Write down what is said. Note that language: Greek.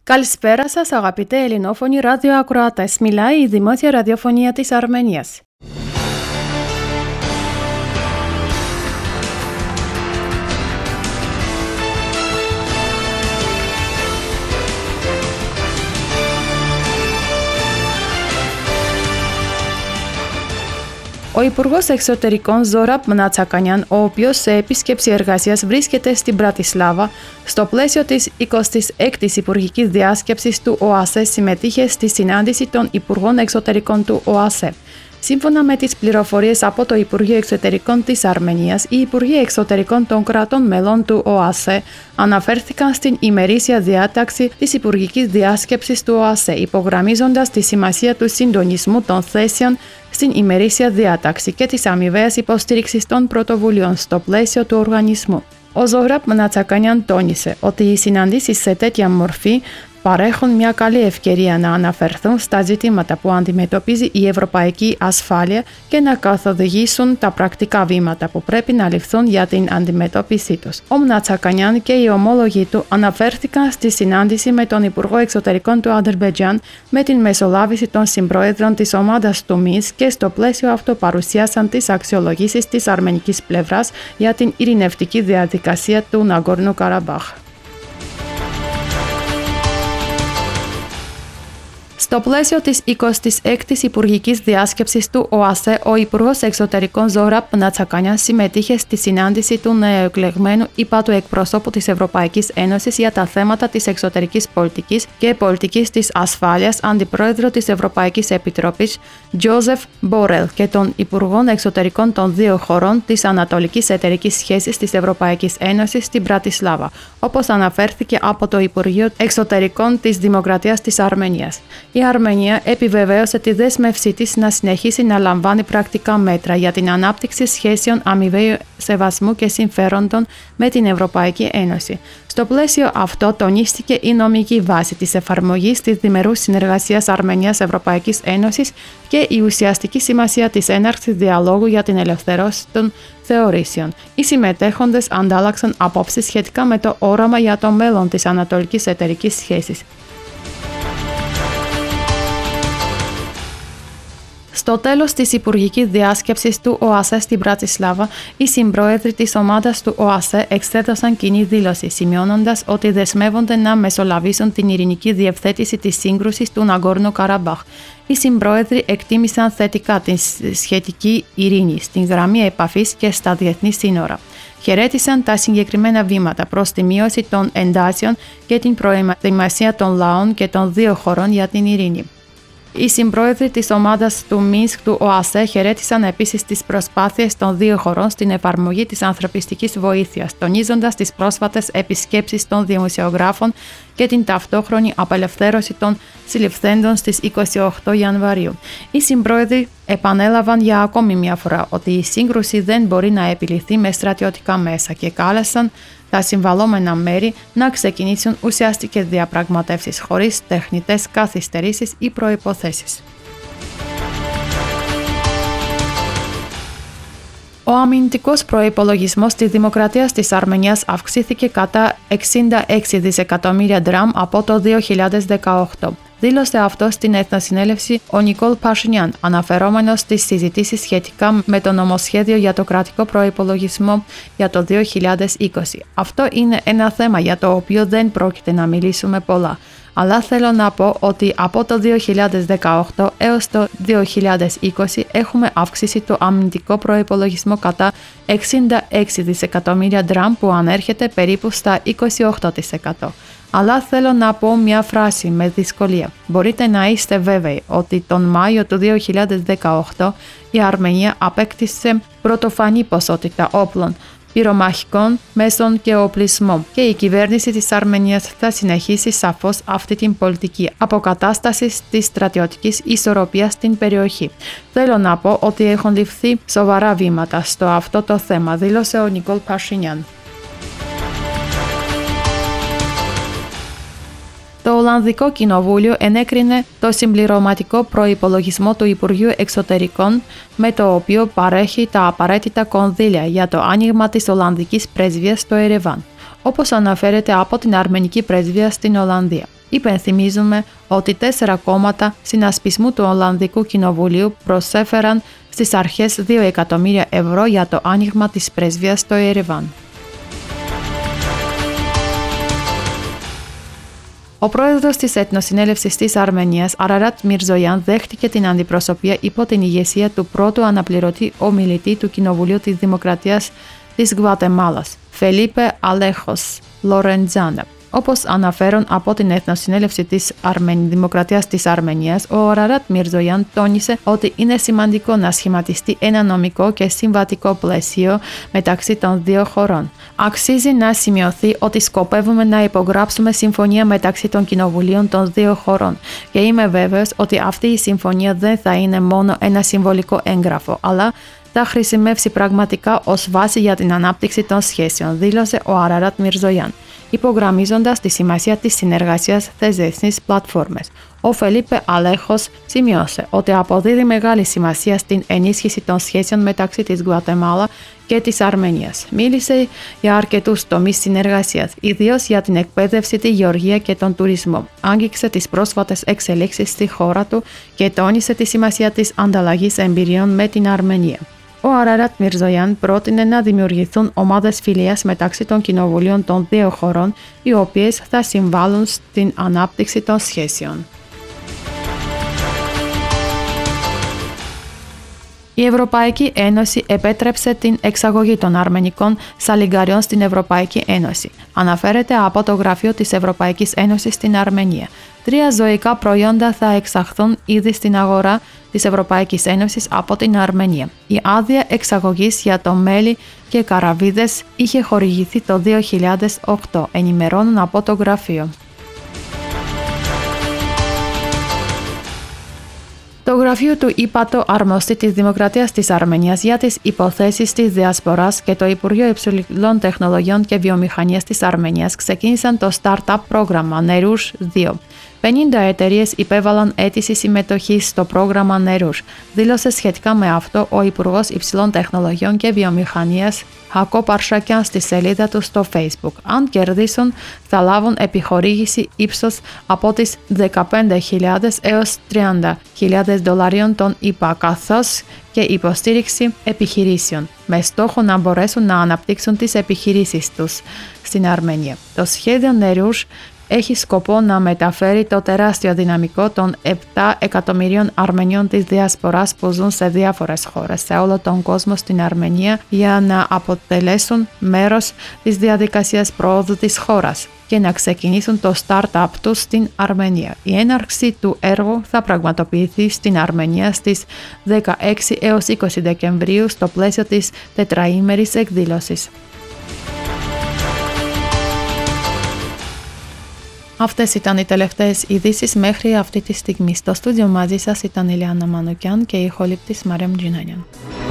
Καλησπέρα σας αγαπητέ ελληνόφωνοι ραδιοακροατές. Μιλάει η Δημόσια Ραδιοφωνία της Αρμενίας. Ο Υπουργός Εξωτερικών Ζόραπ Μνατσακανιάν, ο οποίος σε επίσκεψη εργασίας βρίσκεται στην Πρατισλάβα, στο πλαίσιο της 26ης Υπουργικής Διάσκεψης του ΟΑΣΕ συμμετείχε στη συνάντηση των Υπουργών Εξωτερικών του ΟΑΣΕ. Σύμφωνα με τις πληροφορίες από το Υπουργείο Εξωτερικών της Αρμενίας, οι Υπουργοί Εξωτερικών των κρατών μελών του ΟΑΣΕ αναφέρθηκαν στην ημερήσια διάταξη της Υπουργικής Διάσκεψης του ΟΑΣΕ, υπογραμμίζοντας τη σημασία του συντονισμού των θέσεων στην ημερήσια διάταξη και της αμοιβαίας υποστήριξης των πρωτοβουλειών στο πλαίσιο του οργανισμού. Ο Ζόραπ Μνατσακανιάν τόνισε ότι οι συναντήσεις σε τέτοια μορφή παρέχουν μια καλή ευκαιρία να αναφερθούν στα ζητήματα που αντιμετωπίζει η ευρωπαϊκή ασφάλεια και να καθοδηγήσουν τα πρακτικά βήματα που πρέπει να ληφθούν για την αντιμετώπιση τους. Ο Μνατσακανιάν και οι ομόλογοι του αναφέρθηκαν στη συνάντηση με τον Υπουργό Εξωτερικών του Αζερμπαϊτζάν με την μεσολάβηση των συμπροέδρων της ομάδας του ΜΙΣ και στο πλαίσιο αυτό παρουσίασαν τις αξιολογήσεις της αρμενικής πλευράς για την ειρηνευτική διαδικασία του Ναγκόρνου Καραμπάχ. Στο πλαίσιο της 26ης Υπουργικής Διάσκεψης του ΟΑΣΕ, ο Υπουργός Εξωτερικών Ζόραπ Μνατσακανιάν συμμετείχε στη συνάντηση του νεοεκλεγμένου ΥΠΑΤΟΥ εκπροσώπου της Ευρωπαϊκής Ένωσης για τα θέματα της εξωτερικής πολιτικής και πολιτικής της ασφάλειας, αντιπρόεδρο της Ευρωπαϊκής Επιτροπής, Τζόζεφ Μπορέλ, και των Υπουργών Εξωτερικών των δύο χωρών της Ανατολικής Εταιρικής Σχέσης της Ευρωπαϊκής Ένωσης στην Πρατισλάβα, όπως αναφέρθηκε από το Υπουργείο Εξωτερικών της Δημοκρατίας της Αρμενίας. Η Αρμενία επιβεβαίωσε τη δέσμευσή της να συνεχίσει να λαμβάνει πρακτικά μέτρα για την ανάπτυξη σχέσεων αμοιβαίου σεβασμού και συμφέροντων με την Ευρωπαϊκή Ένωση. Στο πλαίσιο αυτό τονίστηκε η νομική βάση της εφαρμογής της διμερούς συνεργασίας Αρμενίας-Ευρωπαϊκής Ένωσης και η ουσιαστική σημασία της έναρξης διαλόγου για την ελευθερώση των θεωρήσεων. Οι συμμετέχοντες αντάλλαξαν απόψεις σχετικά με το όραμα για το μέλλον της Ανατολικής Εταιρικής Σχέσης. Στο τέλος της Υπουργικής Διάσκεψης του ΟΑΣΕ στην Πρατισλάβα, οι συμπρόεδροι της ομάδας του ΟΑΣΕ εξέδωσαν κοινή δήλωση, σημειώνοντας ότι δεσμεύονται να μεσολαβήσουν την ειρηνική διευθέτηση της σύγκρουσης του Ναγκόρνου Καραμπάχ. Οι συμπρόεδροι εκτίμησαν θετικά τη σχετική ειρήνη στην γραμμή επαφής και στα διεθνή σύνορα. Χαιρέτησαν τα συγκεκριμένα βήματα προς τη μείωση των εντάσεων και την προετοιμασία των λαών και των δύο χωρών για την ειρήνη. Οι συμπρόεδροι της ομάδας του Μίνσκ του ΟΑΣΕ χαιρέτησαν επίσης τις προσπάθειες των δύο χωρών στην εφαρμογή της ανθρωπιστικής βοήθειας, τονίζοντας τις πρόσφατες επισκέψεις των δημοσιογράφων και την ταυτόχρονη απελευθέρωση των συλληφθέντων στις 28 Ιανουαρίου. Οι συμπρόεδροι επανέλαβαν για ακόμη μια φορά ότι η σύγκρουση δεν μπορεί να επιληθεί με στρατιωτικά μέσα και κάλεσαν τα συμβαλόμενα μέρη να ξεκινήσουν ουσιαστικές διαπραγματεύσεις χωρίς τεχνητές καθυστερήσεις ή προϋποθέσεις. Ο αμυντικός προϋπολογισμός της Δημοκρατίας της Αρμενίας αυξήθηκε κατά 66 δισεκατομμύρια δράμ από το 2018. Δήλωσε αυτό στην Εθνοσυνέλευση ο Νικόλ Πασινιάν, αναφερόμενος στις συζητήσεις σχετικά με το νομοσχέδιο για το κρατικό προϋπολογισμό για το 2020. Αυτό είναι ένα θέμα για το οποίο δεν πρόκειται να μιλήσουμε πολλά. Αλλά θέλω να πω ότι από το 2018 έως το 2020 έχουμε αύξηση του αμυντικό προϋπολογισμό κατά 66 δισεκατομμύρια δράμ που ανέρχεται περίπου στα 28%. Αλλά θέλω να πω μια φράση με δυσκολία. Μπορείτε να είστε βέβαιοι ότι τον Μάιο του 2018 η Αρμενία απέκτησε πρωτοφανή ποσότητα όπλων, πυρομαχικών μέσων και οπλισμών και η κυβέρνηση της Αρμενίας θα συνεχίσει σαφώς αυτή την πολιτική αποκατάστασης της στρατιωτικής ισορροπίας στην περιοχή. Θέλω να πω ότι έχουν ληφθεί σοβαρά βήματα στο αυτό το θέμα, δήλωσε ο Νικόλ Πασινιάν. Το Ολλανδικό Κοινοβούλιο ενέκρινε το συμπληρωματικό προϋπολογισμό του Υπουργείου Εξωτερικών, με το οποίο παρέχει τα απαραίτητα κονδύλια για το άνοιγμα της Ολλανδικής Πρεσβείας στο Ερεβάν. όπως αναφέρεται από την αρμενική πρεσβεία στην Ολλανδία. Υπενθυμίζουμε ότι 4 κόμματα συνασπισμού του Ολλανδικού Κοινοβουλίου προσέφεραν στις αρχές 2 εκατομμύρια ευρώ για το άνοιγμα της πρεσβείας στο Ερεβάν. Ο πρόεδρος της Εθνοσυνέλευσης της Αρμενίας, Αραράτ Μιρζογιάν, δέχτηκε την αντιπροσωπεία υπό την ηγεσία του πρώτου αναπληρωτή ομιλητή του Κοινοβουλίου της Δημοκρατίας της Γουατεμάλας, Φελίπε Αλέχος Λορεντζάνα. Όπως αναφέρουν από την Εθνοσυνέλευση της Δημοκρατίας της Αρμενίας, ο Αραράτ Μιρζογιάν τόνισε ότι είναι σημαντικό να σχηματιστεί ένα νομικό και συμβατικό πλαίσιο μεταξύ των δύο χωρών. Αξίζει να σημειωθεί ότι σκοπεύουμε να υπογράψουμε συμφωνία μεταξύ των κοινοβουλίων των δύο χωρών και είμαι βέβαιος ότι αυτή η συμφωνία δεν θα είναι μόνο ένα συμβολικό έγγραφο, αλλά θα χρησιμεύσει πραγματικά ως βάση για την ανάπτυξη των σχέσεων, δήλωσε ο Αραράτ Μιρζογιάν, υπογραμμίζοντας τη σημασία της συνεργασίας στις διεθνείς πλατφόρμες. Ο Φελίπε Αλέχος σημειώσε ότι αποδίδει μεγάλη σημασία στην ενίσχυση των σχέσεων μεταξύ της Γουατεμάλα και της Αρμενίας. Μίλησε για αρκετούς τομείς συνεργασίας, ιδίως για την εκπαίδευση, τη γεωργία και τον τουρισμό. Άγγιξε τις πρόσφατες εξελίξεις στη χώρα του και τόνισε τη σημασία της ανταλλαγής εμπειριών με την Αρμενία. Ο Αραράτ Μιρζογιάν πρότεινε να δημιουργηθούν ομάδες φιλίας μεταξύ των κοινοβουλίων των δύο χωρών, οι οποίες θα συμβάλλουν στην ανάπτυξη των σχέσεων. Η Ευρωπαϊκή Ένωση επέτρεψε την εξαγωγή των αρμενικών σαλιγκαριών στην Ευρωπαϊκή Ένωση. Αναφέρεται από το Γραφείο της Ευρωπαϊκής Ένωσης στην Αρμενία. 3 ζωικά προϊόντα θα εξαχθούν ήδη στην αγορά της Ευρωπαϊκής Ένωσης από την Αρμενία. Η άδεια εξαγωγής για το μέλι και καραβίδες είχε χορηγηθεί το 2008, ενημερώνουν από το γραφείο. Το γραφείο του ΥΠΑΤΟ Αρμοστή της Δημοκρατίας της Αρμενίας για τις υποθέσεις της Διασποράς και το Υπουργείο Υψηλών Τεχνολογιών και Βιομηχανίας της Αρμενίας ξεκίνησαν το Startup πρόγραμμα Nerouge 2. 50 εταιρείες υπέβαλαν αίτηση συμμετοχής στο πρόγραμμα Nerouge, δήλωσε σχετικά με αυτό ο Υπουργός Υψηλών Τεχνολογιών και Βιομηχανίας Χακό Παρσακιάν στη σελίδα του στο Facebook. Αν κερδίσουν, θα λάβουν επιχορήγηση ύψος από τις 15.000 έως 30.000 δολαρίων των ΗΠΑ, καθώς και υποστήριξη επιχειρήσεων, με στόχο να μπορέσουν να αναπτύξουν τις επιχειρήσεις τους στην Αρμενία. Το σχέδιο Nerouge έχει σκοπό να μεταφέρει το τεράστιο δυναμικό των 7 εκατομμυρίων Αρμενιών της Διασποράς που ζουν σε διάφορες χώρες σε όλο τον κόσμο στην Αρμενία για να αποτελέσουν μέρος της διαδικασίας προόδου της χώρας και να ξεκινήσουν το startup τους στην Αρμενία. Η έναρξη του έργου θα πραγματοποιηθεί στην Αρμενία στις 16 έως 20 Δεκεμβρίου στο πλαίσιο της τετραήμερης εκδήλωσης. Αυτές ήταν οι τελευταίες ειδήσεις μέχρι αυτή τη στιγμή. Στο στούντιο μαζί σας ήταν η Λιάννα Μανουκιάν και η ηχολήπτης Μαρέμ Τζινάνιαν.